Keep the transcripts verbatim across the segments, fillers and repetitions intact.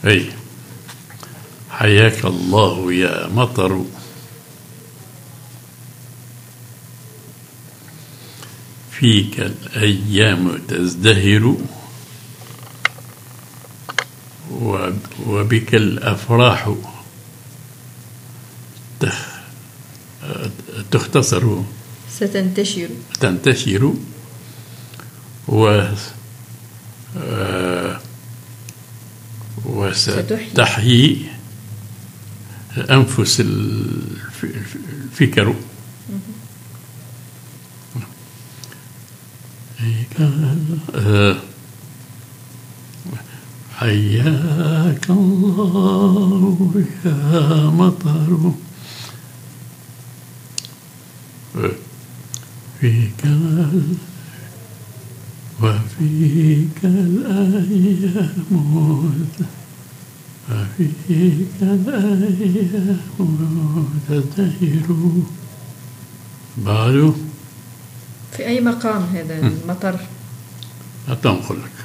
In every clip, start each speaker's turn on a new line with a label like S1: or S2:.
S1: أي حياك الله يا مطر، فيك الأيام تزدهر، وبك الأفراح تختصر
S2: ستنتشر
S1: تنتشر، و وستحيي أنفس الفكر. حياك الله يا مطر، فيك وفيك الأيام وفيك الأيام تزدهر. بعده
S2: في أي مقام هذا المطر؟
S1: أتنقل لك.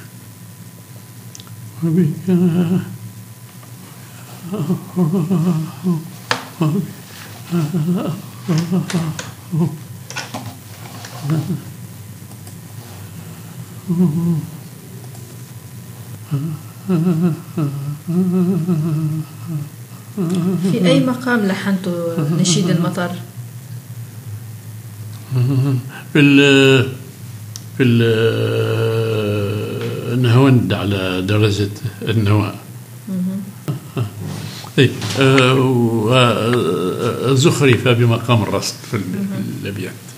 S1: وبك
S2: في أي مقام لحنت نشيد المطر؟
S1: في ال في النهاوند على درجة النواء. وزخرفة بمقام الرصد في الأبيات.